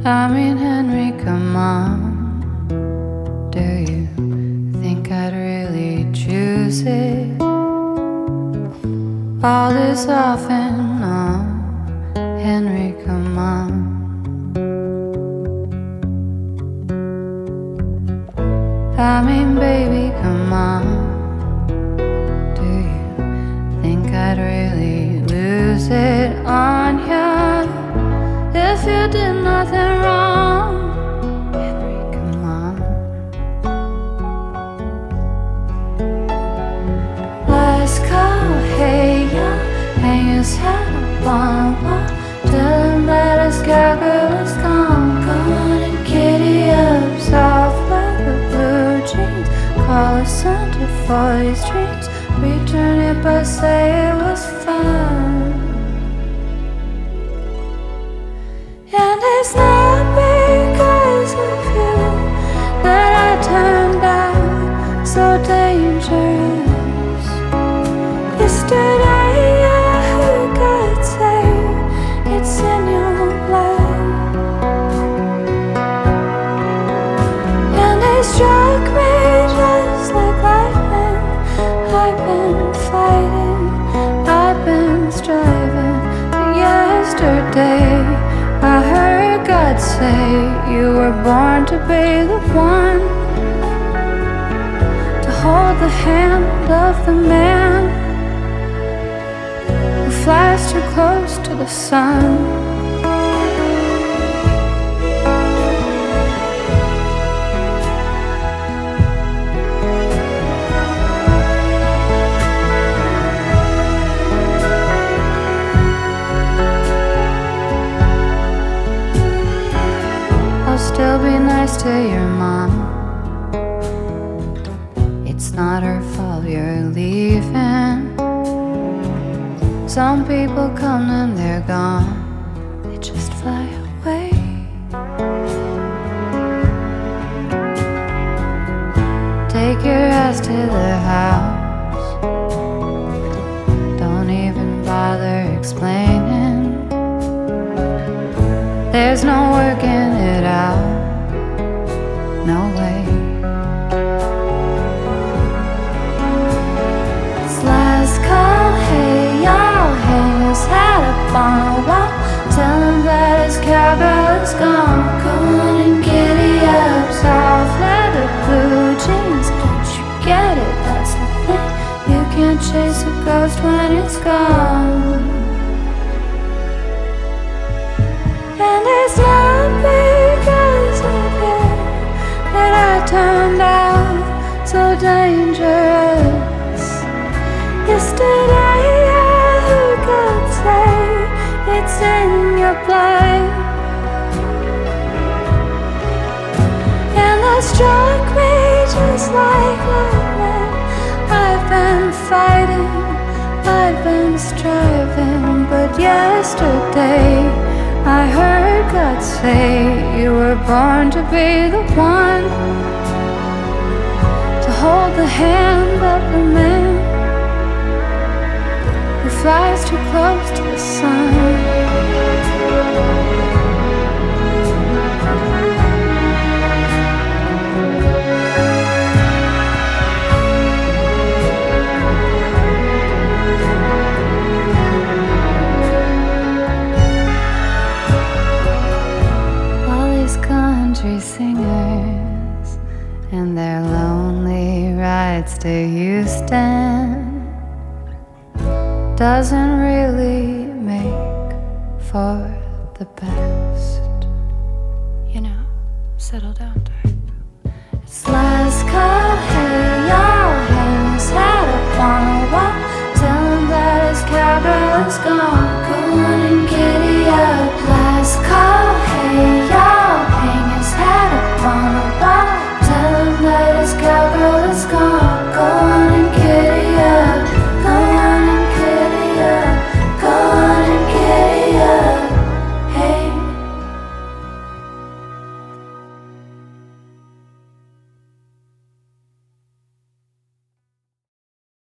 I mean, Henry, come on. Do you think I'd really choose it? All this off and on. Henry, come on. I mean, baby, come on. Do you think I'd really lose it on you if you did nothing wrong? Henry, come on. Let's go, hey, yeah. Hang his head up on a wall. Tell him that his cowgirl is gone. Come on and giddy up, soft leather, blue jeans. Call us Santa for these dreams. Return it but say it was fun. And it's not because of you that I turned out so dangerous. Yesterday who could say it's in your blood? And it struck me just like lightning. I've been fighting, I've been striving. But yesterday I heard God say you were born to be the one to hold the hand of the man who flies too close to the sun. Still be nice to your mom. It's not her fault you're leaving. Some people come and they're gone. They just fly away. Take your ass to the house. Don't even bother explaining. There's no working it out. No way. It's last call, hey y'all. Hang his hat up on a wall. Tell him that his cowgirl is gone. Come on and giddy up, soft leather, blue jeans. Don't you get it? That's the thing. You can't chase a ghost when it's gone. And it's not because of you that I turned out so dangerous. Yesterday who could say it's in your blood? And that struck me just like lightning. I've been fighting, I've been striving. But yesterday I heard God say you were born to be the one to hold the hand of the man who flies too close to the sun. Country singers and their lonely rides to Houston doesn't really make for the best. You know, settle down type. It's last call, hey y'all. Hang his hat up on a wall. Tell him that his cowgirl is gone.